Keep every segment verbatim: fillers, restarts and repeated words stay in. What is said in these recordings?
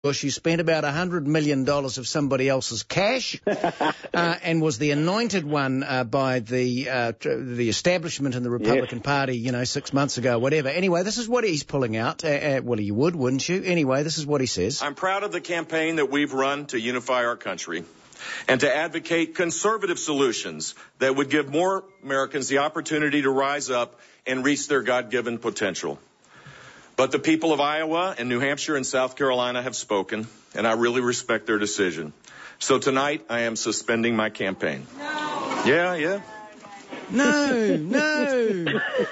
Bush, who spent about one hundred million dollars of somebody else's cash uh, and was the anointed one uh, by the uh, the establishment in the Republican yes. Party, you know, six months ago, whatever. Anyway, this is what he's pulling out. Uh, uh, well, you would, wouldn't you? Anyway, this is what he says. I'm proud of the campaign that we've run to unify our country and to advocate conservative solutions that would give more Americans the opportunity to rise up and reach their God-given potential. But the people of Iowa and New Hampshire and South Carolina have spoken, and I really respect their decision. So tonight, I am suspending my campaign. No. Yeah, yeah. No, no.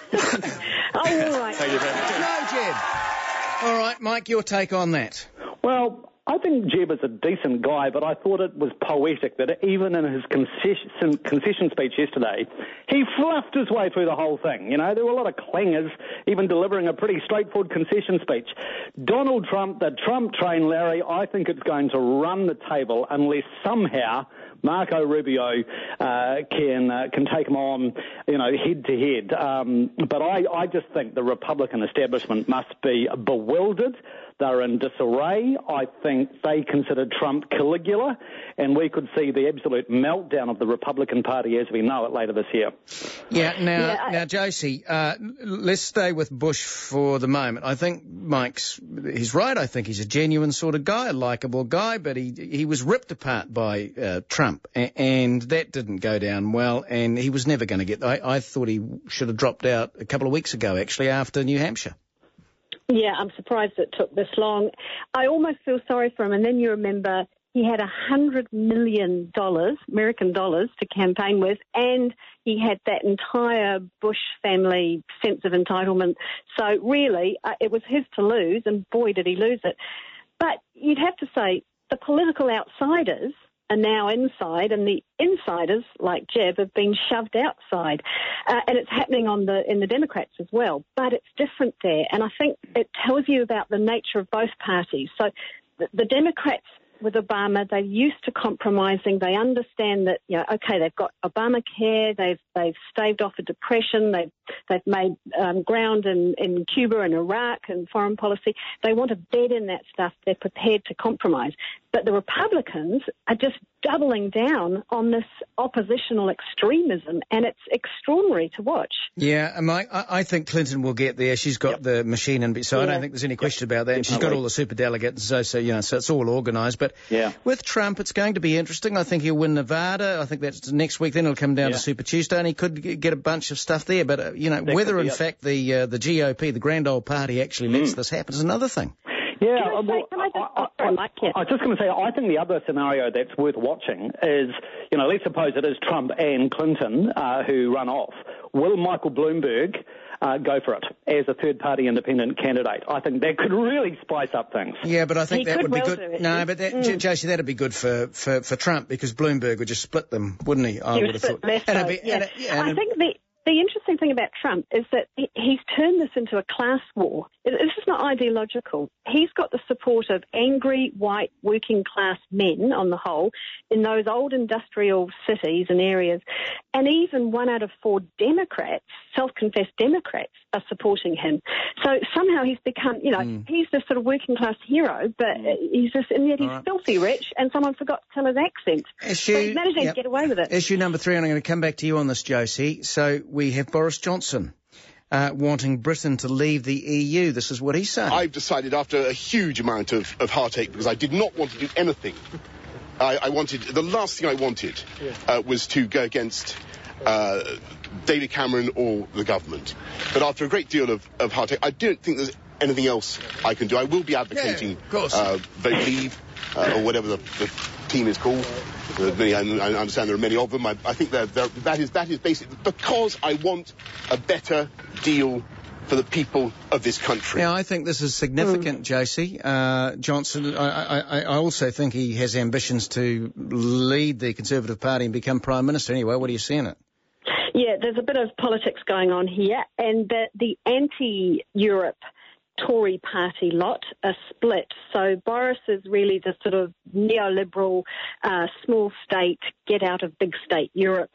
Oh, all right. Thank you very much. No, Jeb. All right, Mike, your take on that. Well, I think Jeb is a decent guy, but I thought it was poetic that even in his concession, concession speech yesterday, he fluffed his way through the whole thing. You know, there were a lot of clangers, even delivering a pretty straightforward concession speech. Donald Trump, the Trump train, Larry, I think it's going to run the table unless somehow Marco Rubio uh, can uh, can take him on, you know, head to head. Um, but I, I just think the Republican establishment must be bewildered. They're in disarray. I think they consider Trump Caligula, and we could see the absolute meltdown of the Republican Party as we know it later this year. Yeah, now, yeah, I... now Josie, uh, let's stay with Bush for the moment. I think Mike's, he's right. I think he's a genuine sort of guy, a likeable guy, but he he was ripped apart by uh, Trump, and, and that didn't go down well, and he was never going to get, I, I thought he should have dropped out a couple of weeks ago, actually, after New Hampshire. Yeah, I'm surprised it took this long. I almost feel sorry for him. And then you remember he had one hundred million dollars, American dollars, to campaign with, and he had that entire Bush family sense of entitlement. So really, uh, it was his to lose, and boy, did he lose it. But you'd have to say the political outsiders are now inside, and the insiders, like Jeb, have been shoved outside. Uh, and it's happening on the in the Democrats as well. But it's different there, and I think it tells you about the nature of both parties. So the, the Democrats with Obama, they're used to compromising. They understand that, you know, okay, they've got Obamacare, they've they've staved off a depression, they've they've made um, ground in, in Cuba and Iraq and foreign policy. They want to bed in that stuff. They're prepared to compromise. But the Republicans are just doubling down on this oppositional extremism, and it's extraordinary to watch. Yeah, Mike, I, I think Clinton will get there. She's got yep. the machine, and so yeah. I don't think there's any question yep. about that. And she's got all the superdelegates, so, so you know, so it's all organised. But yeah. with Trump, it's going to be interesting. I think he'll win Nevada. I think that's next week. Then it'll come down yeah. to Super Tuesday, and he could get a bunch of stuff there. But uh, you know, that whether in it. fact the uh, the G O P, the grand old party, actually mm. lets this happen is another thing. Yeah, can I, well, say, can I, just, I, I, I, Mike, yeah. I was just going to say, I think the other scenario that's worth watching is, you know, let's suppose it is Trump and Clinton uh, who run off. Will Michael Bloomberg uh, go for it as a third-party independent candidate? I think that could really spice up things. Yeah, but I think he that would well be good. It, no, but that, mm. Josie, that'd be good for, for, for Trump because Bloomberg would just split them, wouldn't he? I he would have thought. Less and so, be, yeah. and it, yeah, and I think the. The interesting thing about Trump is that he's turned this into a class war. This is not ideological. He's got the support of angry, white, working-class men on the whole in those old industrial cities and areas. And even one out of four Democrats, self-confessed Democrats, are supporting him. So somehow he's become, you know, mm. he's this sort of working-class hero, but he's just, and yet he's right. filthy rich, and someone forgot to tell his accent. Issue, so he's managing yep. to get away with it. Issue number three, and I'm going to come back to you on this, Josie. So we have Boris Johnson uh, wanting Britain to leave the E U. This is what he's saying. I've decided after a huge amount of, of heartache, because I did not want to do anything. I, I wanted, the last thing I wanted uh, was to go against uh, David Cameron or the government. But after a great deal of, of heartache, I don't think there's anything else I can do. I will be advocating yeah, uh, vote leave uh, or whatever the, the team is called. Uh, I, I understand there are many of them. I, I think they're, they're, that is that is basically because I want a better deal for the people of this country. Yeah, I think this is significant, mm. Josie. Uh, Johnson, I, I, I also think he has ambitions to lead the Conservative Party and become Prime Minister anyway. What do you see in it? Yeah, there's a bit of politics going on here, and the, the anti-Europe Tory party lot are split. So Boris is really the sort of neoliberal, uh, small state, get out of big state Europe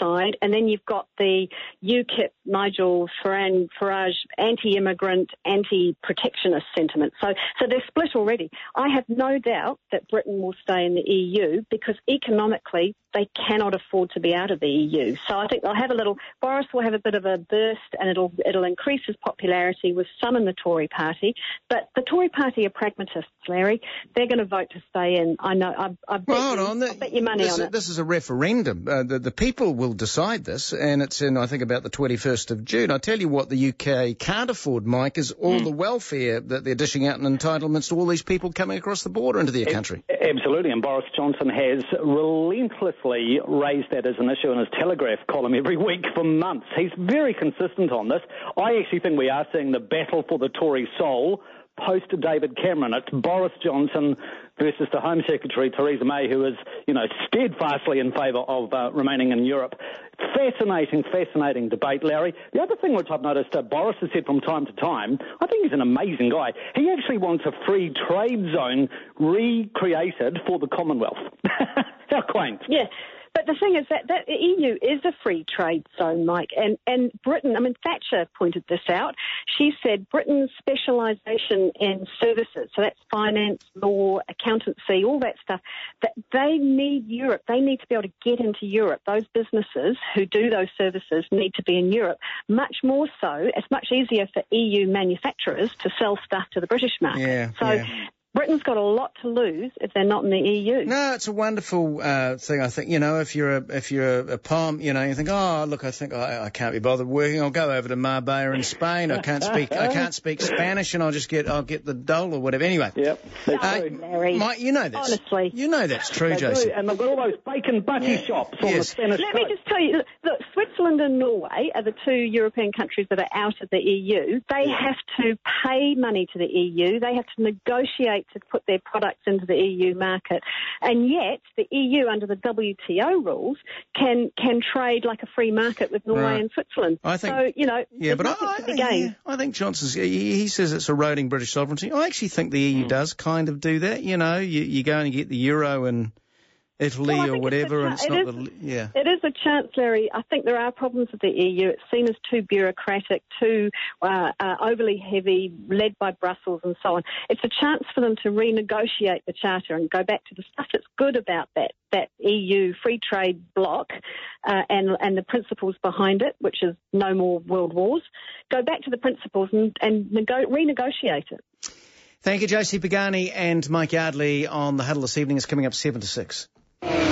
side, and then you've got the UKIP, Nigel Farage, Farage anti-immigrant, anti-protectionist sentiment. So, so they're split already. I have no doubt that Britain will stay in the E U because economically they cannot afford to be out of the E U. So I think they'll have a little, Boris will have a bit of a burst and it'll it'll increase his popularity with some in the Tory party. But the Tory party are pragmatists, Larry. They're going to vote to stay in. I know. I, I bet, well, you, on the, I bet your money this, on it. This is a referendum. Uh, the, the people will decide this, and it's in, I think, about the twenty-first of June. I tell you what the U K can't afford, Mike, is all mm. the welfare that they're dishing out in entitlements to all these people coming across the border into their country. Absolutely, and Boris Johnson has relentlessly raised that as an issue in his Telegraph column every week for months. He's very consistent on this. I actually think we are seeing the battle for the Tory soul post David Cameron. It's Boris Johnson versus the Home Secretary, Theresa May, who is, you know, steadfastly in favour of uh, remaining in Europe. Fascinating, fascinating debate, Larry. The other thing which I've noticed uh, Boris has said from time to time, I think he's an amazing guy. He actually wants a free trade zone recreated for the Commonwealth. How quaint. Yeah. But the thing is that, that the E U is a free trade zone, Mike, and, and Britain, I mean, Thatcher pointed this out. She said Britain's specialisation in services, so that's finance, law, accountancy, all that stuff, that they need Europe. They need to be able to get into Europe. Those businesses who do those services need to be in Europe. Much more so, it's much easier for E U manufacturers to sell stuff to the British market. Yeah, so. Yeah. Britain's got a lot to lose if they're not in the E U. No, it's a wonderful uh, thing. I think, you know, if you're a if you're a, a palm, you know, you think, oh, look, I think I, I can't be bothered working. I'll go over to Marbella in Spain. I can't speak I can't speak Spanish, and I'll just get I'll get the dole or whatever. Anyway, yep, that's uh, true. Larry, Mike, you know this. Honestly, you know that's true, they Jason. do, and they've got all those bacon butty yeah. shops on yes. the Spanish Let coast. me just tell you, look, Switzerland and Norway are the two European countries that are out of the E U. They yeah. have to pay money to the E U. They have to negotiate to put their products into the E U market, and yet the E U under the W T O rules can can trade like a free market with Norway right. and Switzerland. I think, so you know, yeah, but I, I, yeah, I think Johnson's. He, he says it's eroding British sovereignty. I actually think the E U mm. does kind of do that. You know, you, you go and get the euro and Italy well, or whatever, and it's it not is, the yeah. It is a chance, Larry. I think there are problems with the E U. It's seen as too bureaucratic, too uh, uh, overly heavy, led by Brussels and so on. It's a chance for them to renegotiate the Charter and go back to the stuff that's good about that that E U free trade bloc uh, and and the principles behind it, which is no more world wars. Go back to the principles and, and nego- renegotiate it. Thank you, Josie Pagani, and Mike Yardley on The Huddle this evening. Is coming up seven to six.